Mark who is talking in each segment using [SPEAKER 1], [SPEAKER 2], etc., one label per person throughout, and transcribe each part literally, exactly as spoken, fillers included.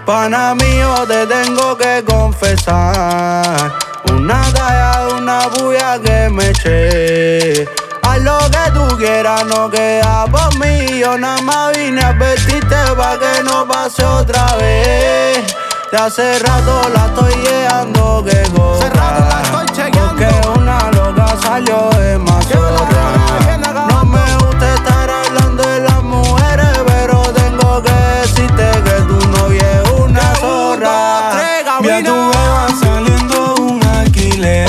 [SPEAKER 1] Pana mío, te tengo que confesar. Una talla de una bulla que me eché. Haz lo que tú quieras, no queda por mí. Yo nada más vine a advertirte pa' que no pase otra vez. De hace rato la estoy llegando, que cosa.
[SPEAKER 2] Hace rato la estoy chequeando.
[SPEAKER 1] Porque una loca salió de mazorra. No me gusta estar hablando de las mujeres, pero tengo que decirte que tu novia es una zorra.
[SPEAKER 3] Ya tú vas saliendo un alquiler.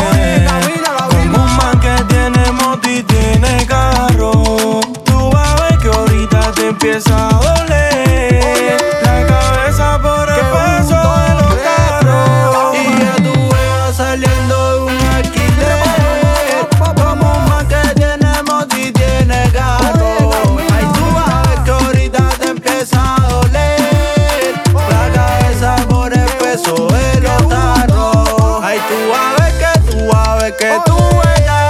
[SPEAKER 3] Como un man que tiene moto y tiene carro. Tú vas a ver que ahorita te empieza a doler la cabeza por el peso de los carros.
[SPEAKER 1] Y ya tú vas saliendo de un alquiler. Como un man que tiene moto y tiene carro. Ay, tú vas a ver que ahorita te empieza a doler la cabeza por el peso de los tarros. Ay, tú vas a ver que tú vas a ver que tú verás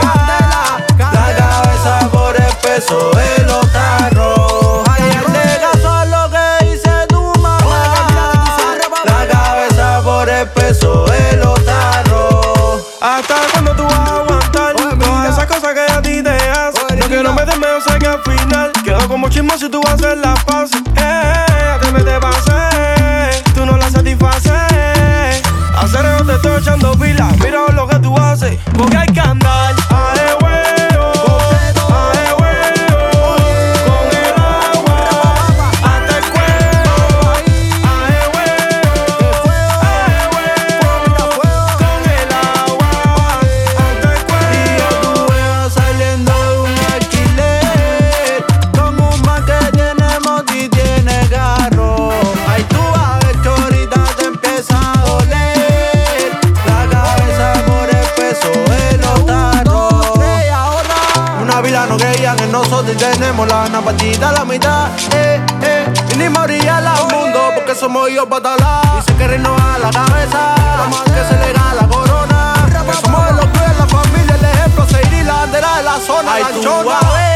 [SPEAKER 1] la cabeza por el peso de los tarros. Ay, hazle caso a lo que dice tu mamá. La cabeza por el peso de los tarros.
[SPEAKER 3] ¿Hasta cuándo tú vas a aguantar todas esas cosas que a ti te hacen? No quiero meterme, yo sé que al final quedo como chismo si tú vas a hacer las paces. Eh, te mete pase, tú no la satisfaces. Hacer eso te estoy echando pila, mira lo que tú haces. Porque hay que andar a de huevo, a de huevo, con el agua hasta el cuello. A de huevo, a de huevo, con el agua hasta el cuello.
[SPEAKER 1] Y ya tú vas saliendo de un alquiler. Como un man que tiene moto y tiene carro. Ay, tú vas a ver que ahorita te empieza a doler la cabeza por el peso de los tarros. Una vila no creían en nosotros y tenemos la gana partida a la mitad. Eh, eh, vinimos a orillar al mundo porque somos hijos patalá. Dicen que reino a la cabeza, vamos a que se le gana la corona. Que somos los tuyos, la familia, el ejemplo, seguir y la bandera de la zona. Ay, tú vas a ver